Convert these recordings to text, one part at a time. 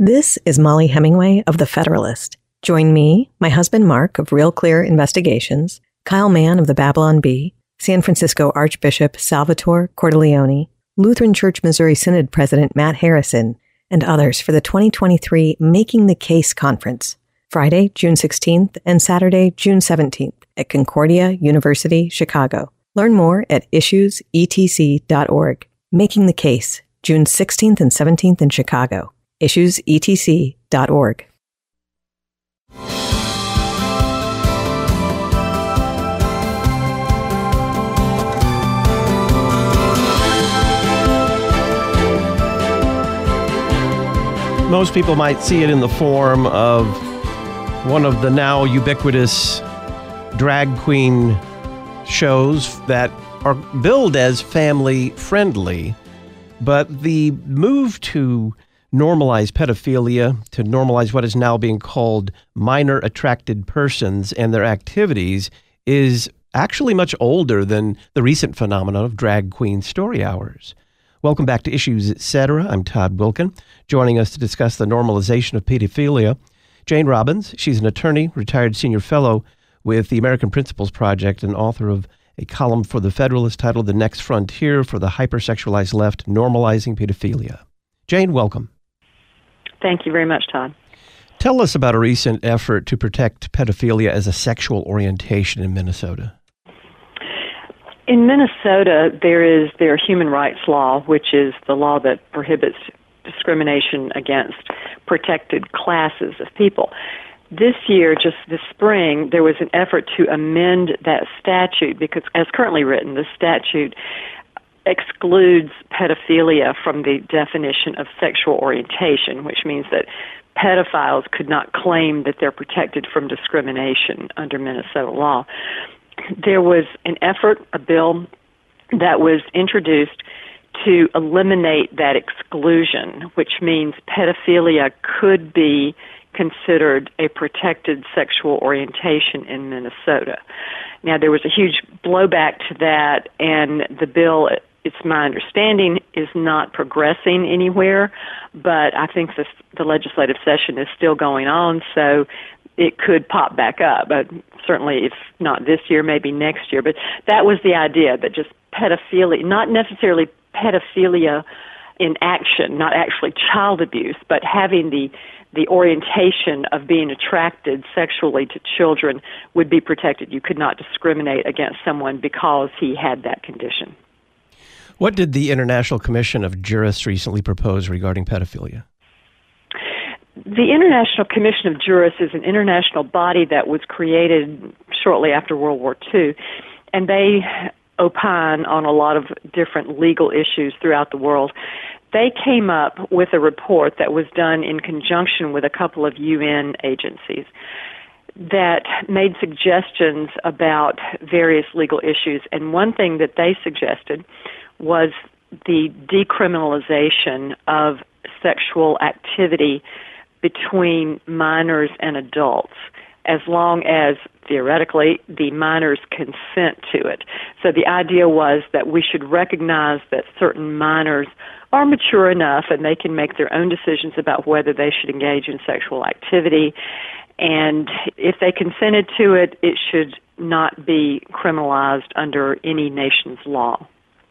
This is Molly Hemingway of The Federalist. Join me, my husband Mark of Real Clear Investigations, Kyle Mann of the Babylon Bee, San Francisco Archbishop Salvatore Cordileone, Lutheran Church Missouri Synod President Matt Harrison, and others for the 2023 Making the Case Conference, Friday, June 16th and Saturday, June 17th at Concordia University, Chicago. Learn more at issuesetc.org. Making the Case, June 16th and 17th in Chicago. issuesetc.org. Most people might see it in the form of one of the now ubiquitous drag queen shows that are billed as family friendly, but the move to normalize pedophilia, to normalize what is now being called minor attracted persons and their activities, is actually much older than the recent phenomenon of drag queen story hours. Welcome back to Issues Etc. I'm Todd Wilkin. Joining us to discuss the normalization of pedophilia, Jane Robbins. She's an attorney, retired senior fellow with the American Principles Project, and author of a column for The Federalist titled The Next Frontier for the Hypersexualized Left, Normalizing Pedophilia. Jane, welcome. Thank you very much, Todd. Tell us about a recent effort to protect pedophilia as a sexual orientation in Minnesota. In Minnesota, there human rights law, which is the law that prohibits discrimination against protected classes of people. This year, just this spring, there was an effort to amend that statute because, as currently written, the statute excludes pedophilia from the definition of sexual orientation, which means that pedophiles could not claim that they're protected from discrimination under Minnesota law. There was an effort, a bill that was introduced to eliminate that exclusion, which means pedophilia could be considered a protected sexual orientation in Minnesota. Now, there was a huge blowback to that, and the bill, it's my understanding, is not progressing anywhere, but I think the legislative session is still going on, so it could pop back up. But certainly, if not this year, maybe next year. But that was the idea, that just pedophilia, not necessarily pedophilia in action, not actually child abuse, but having the orientation of being attracted sexually to children would be protected. You could not discriminate against someone because he had that condition. What did the International Commission of Jurists recently propose regarding pedophilia? The International Commission of Jurists is an international body that was created shortly after World War II, and they opine on a lot of different legal issues throughout the world. They came up with a report that was done in conjunction with a couple of UN agencies that made suggestions about various legal issues, and one thing that they suggested was the decriminalization of sexual activity between minors and adults, as long as, theoretically, the minors consent to it. So the idea was that we should recognize that certain minors are mature enough and they can make their own decisions about whether they should engage in sexual activity. And if they consented to it, it should not be criminalized under any nation's law.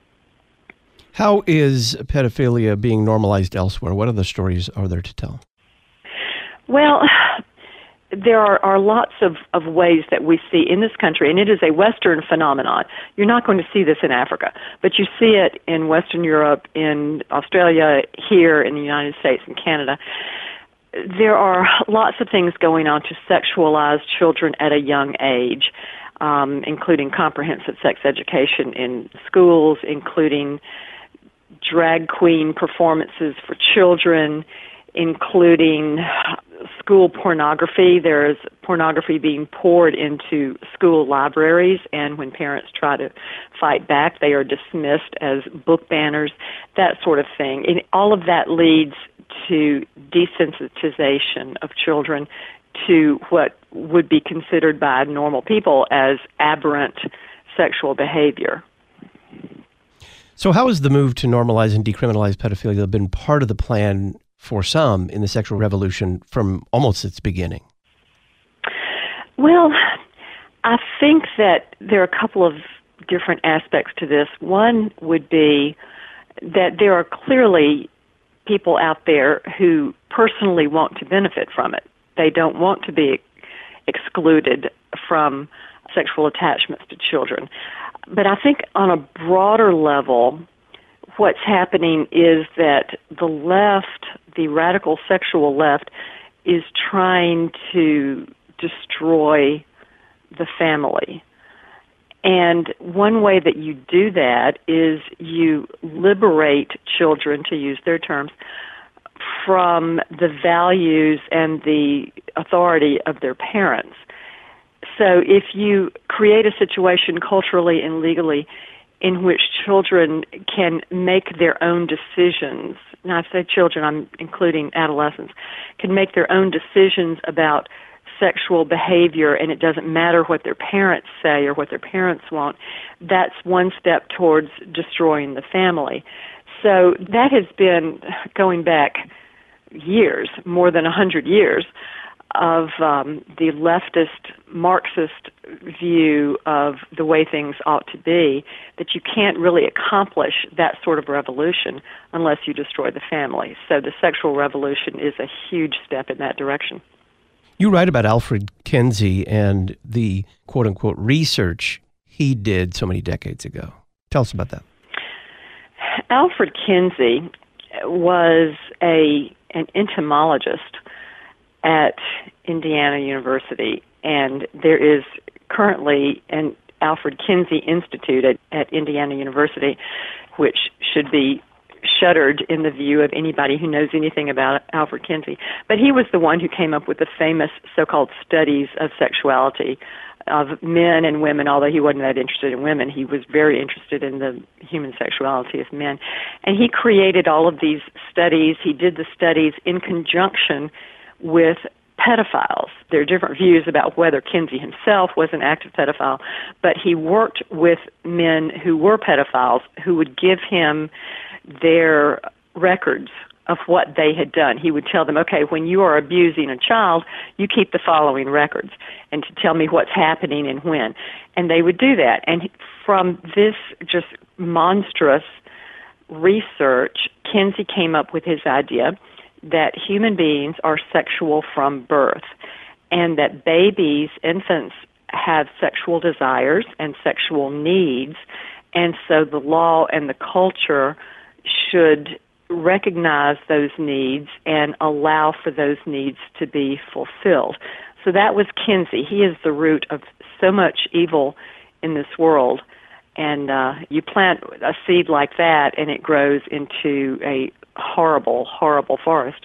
How is pedophilia being normalized elsewhere? What other stories are there to tell? Well, there are lots of ways that we see in this country, and it is a Western phenomenon. You're not going to see this in Africa, but you see it in Western Europe, in Australia, here in the United States and Canada. There are lots of things going on to sexualize children at a young age, including comprehensive sex education in schools, including drag queen performances for children, including school pornography. There's pornography being poured into school libraries, and when parents try to fight back, they are dismissed as book banners, that sort of thing. And all of that leads to desensitization of children to what would be considered by normal people as aberrant sexual behavior. So how has the move to normalize and decriminalize pedophilia been part of the plan for some in the sexual revolution from almost its beginning? Well, I think that there are a couple of different aspects to this. One would be that there are clearly people out there who personally want to benefit from it. They don't want to be excluded from sexual attachments to children. But I think on a broader level, what's happening is that the left, the radical sexual left, is trying to destroy the family. And one way that you do that is you liberate children, to use their terms, from the values and the authority of their parents. So if you create a situation culturally and legally in which children can make their own decisions, now I say children, I'm including adolescents, can make their own decisions about sexual behavior, and it doesn't matter what their parents say or what their parents want, that's one step towards destroying the family. So that has been going back years, more than 100 years, of the leftist Marxist view of the way things ought to be, that you can't really accomplish that sort of revolution unless you destroy the family. So the sexual revolution is a huge step in that direction. You write about Alfred Kinsey and the quote-unquote research he did so many decades ago. Tell us about that. Alfred Kinsey was an entomologist at Indiana University, and there is currently an Alfred Kinsey Institute at Indiana University, which should be shuddered in the view of anybody who knows anything about Alfred Kinsey. But he was the one who came up with the famous so-called studies of sexuality of men and women. Although he wasn't that interested in women, he was very interested in the human sexuality of men. And he created all of these studies. He did the studies in conjunction with pedophiles. There are different views about whether Kinsey himself was an active pedophile, but he worked with men who were pedophiles who would give him their records of what they had done. He would tell them, okay, when you are abusing a child, you keep the following records and to tell me what's happening and when. And they would do that. And from this just monstrous research, Kinsey came up with his idea that human beings are sexual from birth and that babies, infants, have sexual desires and sexual needs, and so the law and the culture should recognize those needs and allow for those needs to be fulfilled. So that was Kinsey. He is the root of so much evil in this world, and you plant a seed like that and it grows into a horrible, horrible forest.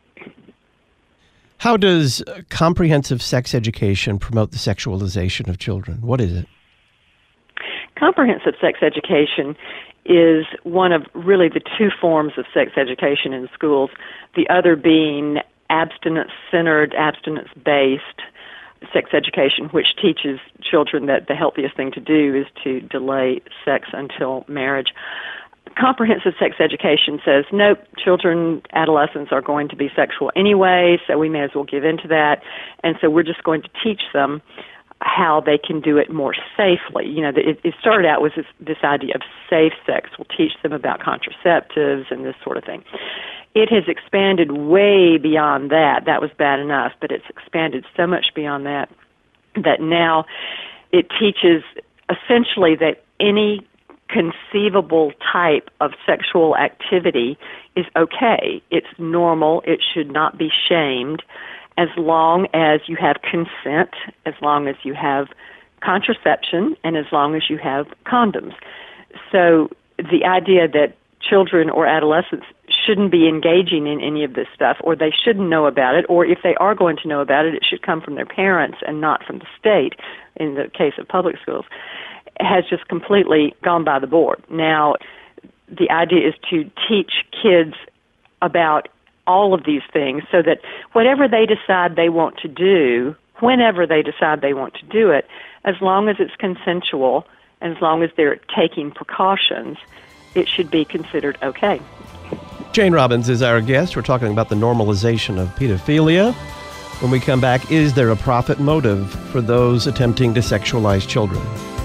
How does comprehensive sex education promote the sexualization of children? What is it? Comprehensive sex education is one of really the two forms of sex education in schools, the other being abstinence-centered, abstinence-based sex education, which teaches children that the healthiest thing to do is to delay sex until marriage. Comprehensive sex education says, nope, children, adolescents are going to be sexual anyway, so we may as well give in to that. And so we're just going to teach them how they can do it more safely. You know, it started out with this idea of safe sex. We'll teach them about contraceptives and this sort of thing. It has expanded way beyond that. That was bad enough, but it's expanded so much beyond that that now it teaches essentially that any conceivable type of sexual activity is okay. It's normal. It should not be shamed as long as you have consent, as long as you have contraception, and as long as you have condoms. So the idea that children or adolescents shouldn't be engaging in any of this stuff, or they shouldn't know about it, or if they are going to know about it, it should come from their parents and not from the state, in the case of public schools, has just completely gone by the board. Now, the idea is to teach kids about all of these things so that whatever they decide they want to do, whenever they decide they want to do it, as long as it's consensual, and as long as they're taking precautions, it should be considered okay. Jane Robbins is our guest. We're talking about the normalization of pedophilia. When we come back, is there a profit motive for those attempting to sexualize children?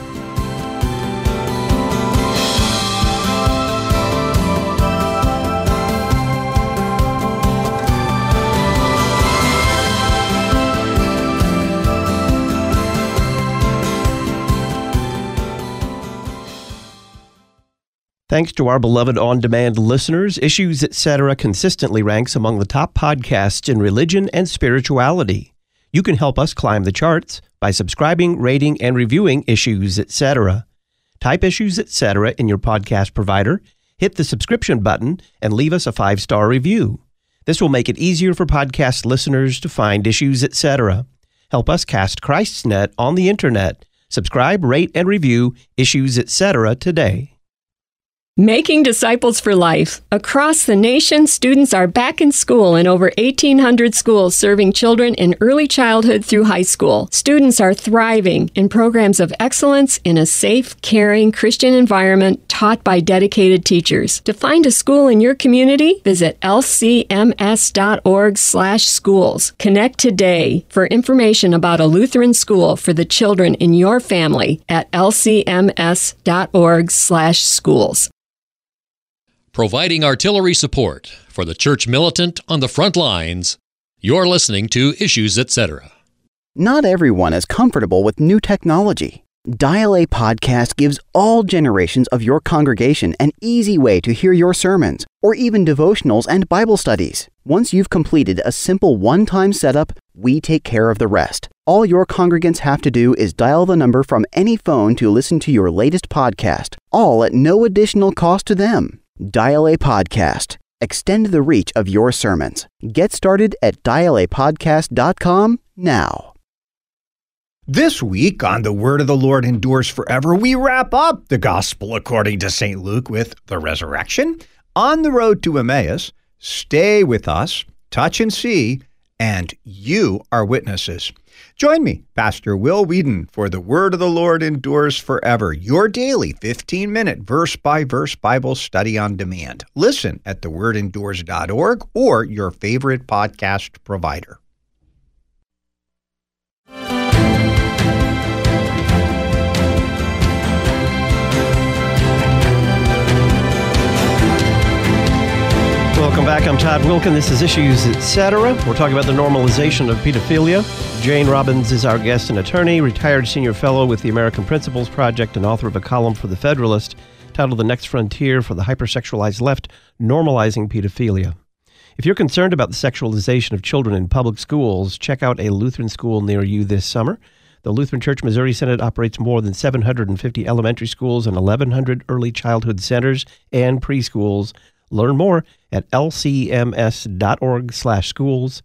Thanks to our beloved on-demand listeners, Issues Etc. consistently ranks among the top podcasts in religion and spirituality. You can help us climb the charts by subscribing, rating, and reviewing Issues Etc. Type Issues Etc. in your podcast provider, hit the subscription button, and leave us a 5-star review. This will make it easier for podcast listeners to find Issues Etc. Help us cast Christ's net on the internet. Subscribe, rate, and review Issues Etc. today. Making Disciples for Life. Across the nation, students are back in school in over 1,800 schools serving children in early childhood through high school. Students are thriving in programs of excellence in a safe, caring Christian environment taught by dedicated teachers. To find a school in your community, visit lcms.org/schools. Connect today for information about a Lutheran school for the children in your family at lcms.org/schools. Providing artillery support for the church militant on the front lines, you're listening to Issues Etc. Not everyone is comfortable with new technology. Dial A Podcast gives all generations of your congregation an easy way to hear your sermons, or even devotionals and Bible studies. Once you've completed a simple one-time setup, we take care of the rest. All your congregants have to do is dial the number from any phone to listen to your latest podcast, all at no additional cost to them. Dial A Podcast. Extend the reach of your sermons. Get started at dialapodcast.com now. This week on The Word of the Lord Endures Forever, we wrap up the Gospel according to St. Luke with the resurrection, on the road to Emmaus, stay with us, touch and see, and you are witnesses. Join me, Pastor Will Whedon, for The Word of the Lord Endures Forever, your daily 15-minute verse-by-verse Bible study on demand. Listen at thewordendures.org or your favorite podcast provider. Welcome back. I'm Todd Wilkin. This is Issues Etc. We're talking about the normalization of pedophilia. Jane Robbins is our guest and attorney, retired senior fellow with the American Principles Project and author of a column for The Federalist titled The Next Frontier for the Hypersexualized Left, Normalizing Pedophilia. If you're concerned about the sexualization of children in public schools, check out a Lutheran school near you this summer. The Lutheran Church Missouri Synod operates more than 750 elementary schools and 1,100 early childhood centers and preschools. Learn more at lcms.org/schools,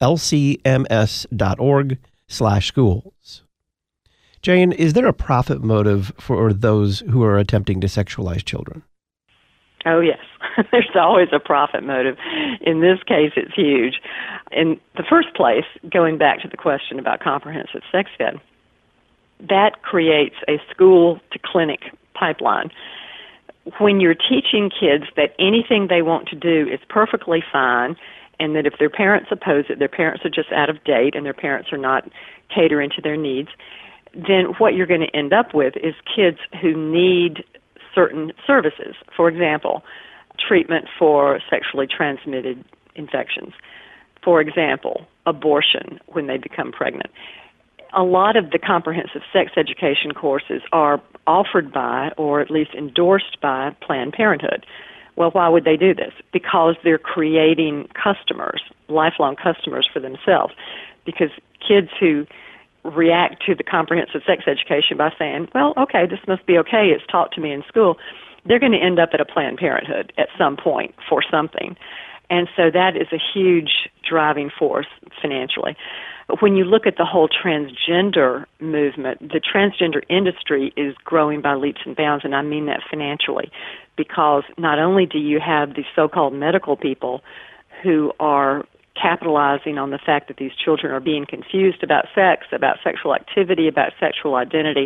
lcms.org/schools. Jane, is there a profit motive for those who are attempting to sexualize children? Oh, yes. There's always a profit motive. In this case, it's huge. In the first place, going back to the question about comprehensive sex ed, that creates a school-to-clinic pipeline. When you're teaching kids that anything they want to do is perfectly fine, and that if their parents oppose it, their parents are just out of date and their parents are not catering to their needs, then what you're going to end up with is kids who need certain services. For example, treatment for sexually transmitted infections. For example, abortion when they become pregnant. A lot of the comprehensive sex education courses are offered by, or at least endorsed by, Planned Parenthood. Well, why would they do this? Because they're creating customers, lifelong customers for themselves. Because kids who react to the comprehensive sex education by saying, well, okay, this must be okay, it's taught to me in school, they're going to end up at a Planned Parenthood at some point for something. And so that is a huge driving force financially. When you look at the whole transgender movement, the transgender industry is growing by leaps and bounds, and I mean that financially, because not only do you have these so-called medical people who are capitalizing on the fact that these children are being confused about sex, about sexual activity, about sexual identity,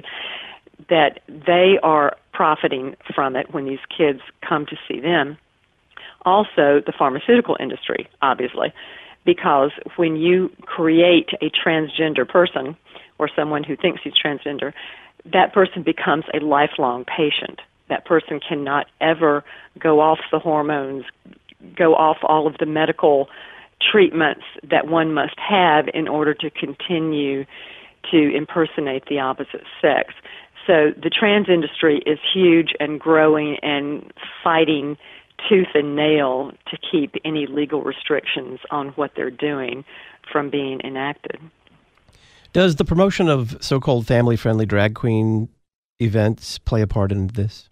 that they are profiting from it when these kids come to see them. also the pharmaceutical industry, obviously, because when you create a transgender person or someone who thinks he's transgender, that person becomes a lifelong patient. That person cannot ever go off the hormones, go off all of the medical treatments that one must have in order to continue to impersonate the opposite sex. So the trans industry is huge and growing and fighting tooth and nail to keep any legal restrictions on what they're doing from being enacted. Does the promotion of so-called family-friendly drag queen events play a part in this?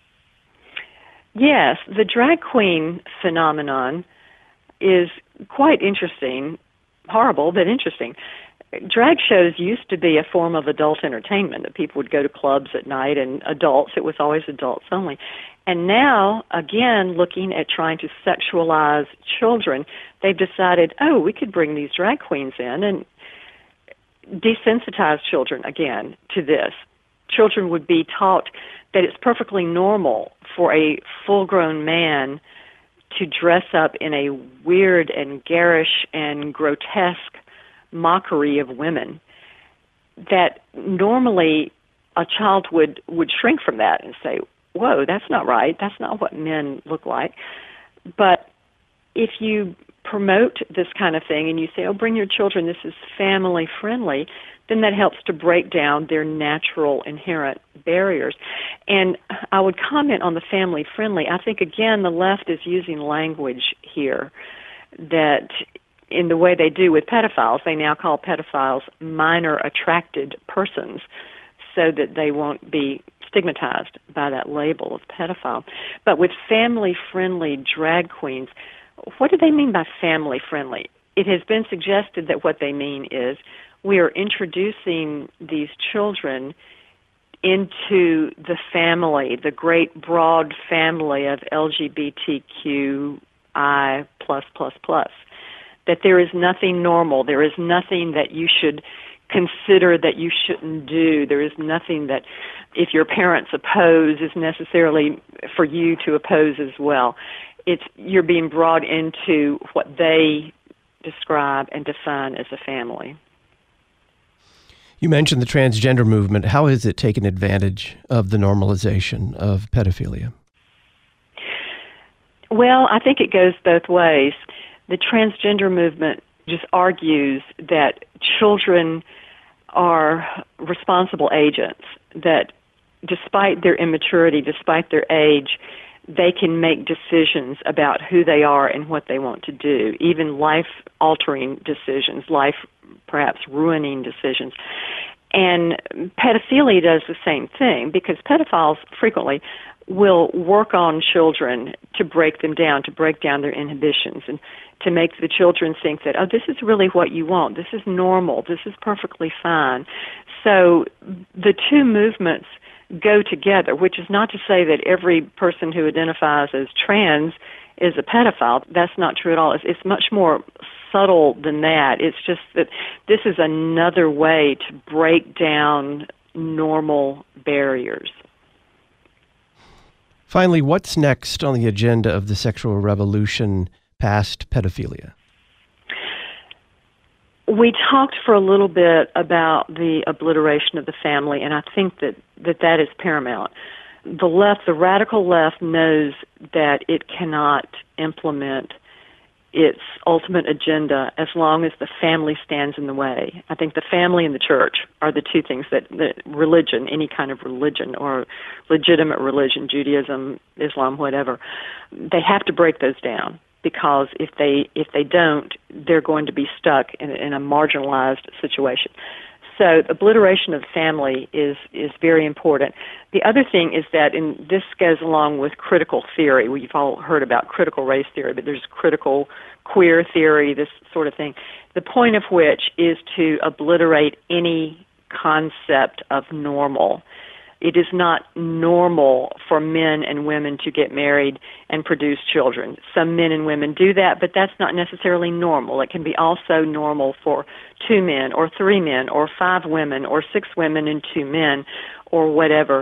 Yes, the drag queen phenomenon is quite interesting, horrible, but interesting. Drag shows used to be a form of adult entertainment, that people would go to clubs at night, and adults, it was always adults only. And now, again, looking at trying to sexualize children, they've decided, we could bring these drag queens in and desensitize children again to this. Children would be taught that it's perfectly normal for a full-grown man to dress up in a weird and garish and grotesque mockery of women, that normally a child would shrink from that and say, whoa, that's not right, that's not what men look like. But if you promote this kind of thing and you say, bring your children, this is family friendly, then that helps to break down their natural inherent barriers. And I would comment on the family friendly. I think, again, the left is using language here that in the way they do with pedophiles, they now call pedophiles minor attracted persons so that they won't be stigmatized by that label of pedophile. But with family-friendly drag queens, what do they mean by family-friendly? It has been suggested that what they mean is we are introducing these children into the family, the great broad family of LGBTQI++. That there is nothing normal, there is nothing that you should consider that you shouldn't do, there is nothing that if your parents oppose is necessarily for you to oppose as well. You're being brought into what they describe and define as a family. You mentioned the transgender movement. How has it taken advantage of the normalization of pedophilia? Well, I think it goes both ways. The transgender movement just argues that children are responsible agents, that despite their immaturity, despite their age, they can make decisions about who they are and what they want to do, even life-altering decisions, life-perhaps-ruining decisions. And pedophilia does the same thing, because pedophiles frequently will work on children to break them down, to break down their inhibitions, and to make the children think that, this is really what you want, this is normal, this is perfectly fine. So the two movements go together, which is not to say that every person who identifies as trans is a pedophile. That's not true at all. It's much more subtle than that. It's just that this is another way to break down normal barriers. Finally, what's next on the agenda of the sexual revolution past pedophilia? We talked for a little bit about the obliteration of the family, and I think that is paramount. The left, the radical left, knows that it cannot implement its ultimate agenda as long as the family stands in the way. I think the family and the church are the two things that religion, any kind of religion or legitimate religion, Judaism, Islam, whatever, they have to break those down. Because if they don't, they're going to be stuck in a marginalized situation. So obliteration of the family is very important. The other thing is that, and this goes along with critical theory. We've all heard about critical race theory, but there's critical queer theory, this sort of thing. The point of which is to obliterate any concept of normal. It is not normal for men and women to get married and produce children. Some men and women do that, but that's not necessarily normal. It can be also normal for 2 men or 3 men or 5 women or 6 women and 2 men or whatever.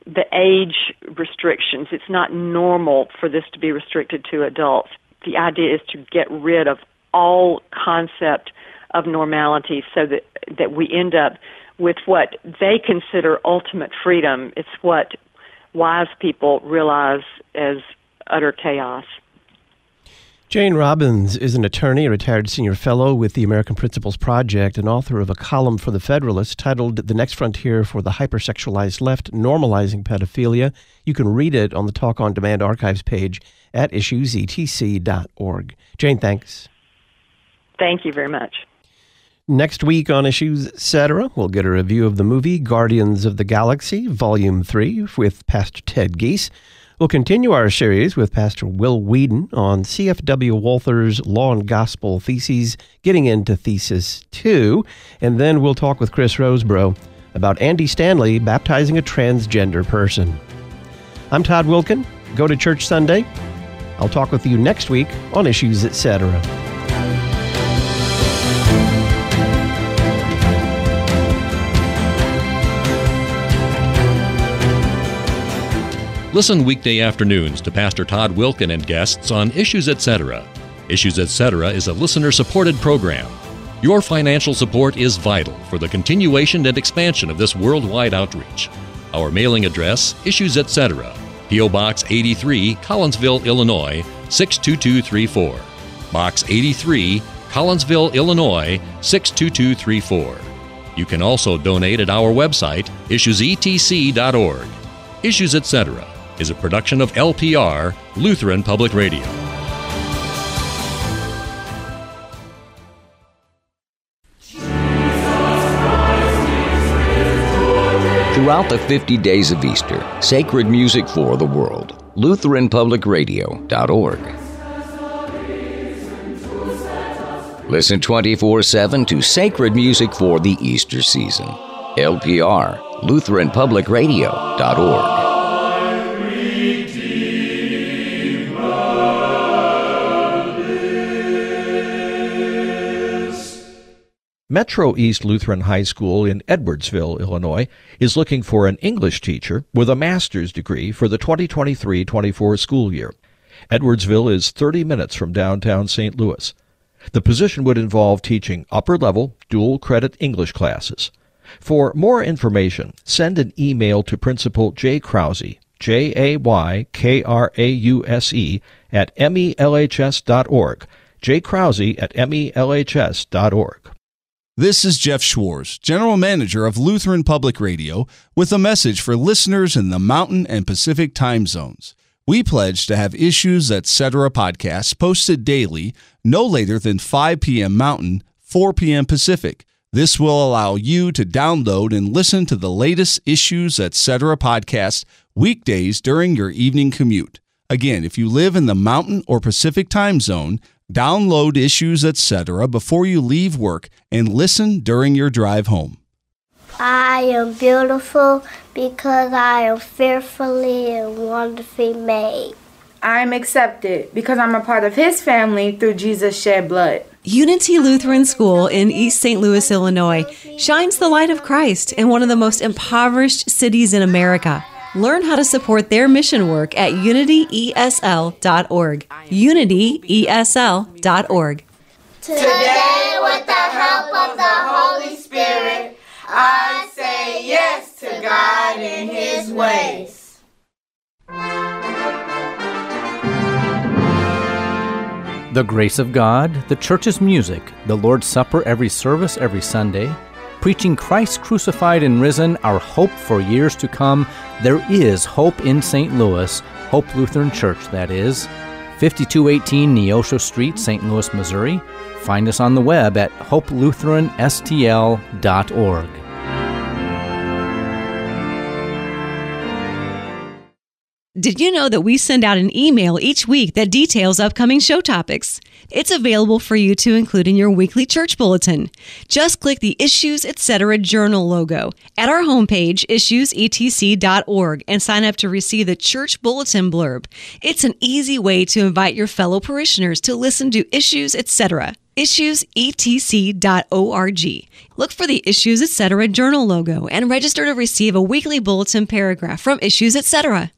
the age restrictions. It's not normal for this to be restricted to adults. The idea is to get rid of all concept of normality so that we end up with what they consider ultimate freedom. It's what wise people realize as utter chaos. Jane Robbins is an attorney, a retired senior fellow with the American Principles Project, and author of a column for The Federalist titled The Next Frontier for the Hypersexualized Left, Normalizing Pedophilia. You can read it on the Talk on Demand archives page at issuesetc.org. Jane, thanks. Thank you very much. Next week on Issues Etc., we'll get a review of the movie Guardians of the Galaxy, Volume 3, with Pastor Ted Giese. We'll continue our series with Pastor Will Whedon on C.F.W. Walther's Law and Gospel Theses, getting into Thesis 2. And then we'll talk with Chris Roseborough about Andy Stanley baptizing a transgender person. I'm Todd Wilkin. Go to church Sunday. I'll talk with you next week on Issues Etc. Listen weekday afternoons to Pastor Todd Wilkin and guests on Issues Etc. Issues Etc. is a listener-supported program. Your financial support is vital for the continuation and expansion of this worldwide outreach. Our mailing address, Issues Etc., P.O. Box 83, Collinsville, Illinois, 62234. Box 83, Collinsville, Illinois, 62234. You can also donate at our website, issuesetc.org. Issues Etc. is a production of LPR, Lutheran Public Radio. Throughout the 50 days of Easter, sacred music for the world. LutheranPublicRadio.org. Listen 24/7 to sacred music for the Easter season. LPR, LutheranPublicRadio.org. Metro East Lutheran High School in Edwardsville, Illinois, is looking for an English teacher with a master's degree for the 2023-24 school year. Edwardsville is 30 minutes from downtown St. Louis. The position would involve teaching upper-level, dual-credit English classes. For more information, send an email to Principal Jay Krause, Jaykrause, at melhs.org, jkrause at melhs.org. This is Jeff Schwartz, General Manager of Lutheran Public Radio, with a message for listeners in the Mountain and Pacific time zones. We pledge to have Issues Etc. podcasts posted daily, no later than 5 p.m. Mountain, 4 p.m. Pacific. This will allow you to download and listen to the latest Issues Etc. podcast weekdays during your evening commute. Again, if you live in the Mountain or Pacific time zone, download Issues Etc. before you leave work and listen during your drive home. I am beautiful because I am fearfully and wonderfully made. I am accepted because I'm a part of His family through Jesus' shed blood. Unity Lutheran School in East St. Louis, Illinois, shines the light of Christ in one of the most impoverished cities in America. Learn how to support their mission work at unityesl.org. unityesl.org. Today, with the help of the Holy Spirit, I say yes to God and His ways. The grace of God, the church's music, the Lord's Supper every service every Sunday, preaching Christ crucified and risen, our hope for years to come. There is hope in St. Louis, Hope Lutheran Church, that is. 5218 Neosho Street, St. Louis, Missouri. Find us on the web at hopelutheranstl.org. Did you know that we send out an email each week that details upcoming show topics? It's available for you to include in your weekly church bulletin. Just click the Issues Etc. Journal logo at our homepage, issuesetc.org, and sign up to receive the church bulletin blurb. It's an easy way to invite your fellow parishioners to listen to Issues Etc. issuesetc.org. Look for the Issues Etc. journal logo and register to receive a weekly bulletin paragraph from Issues Etc.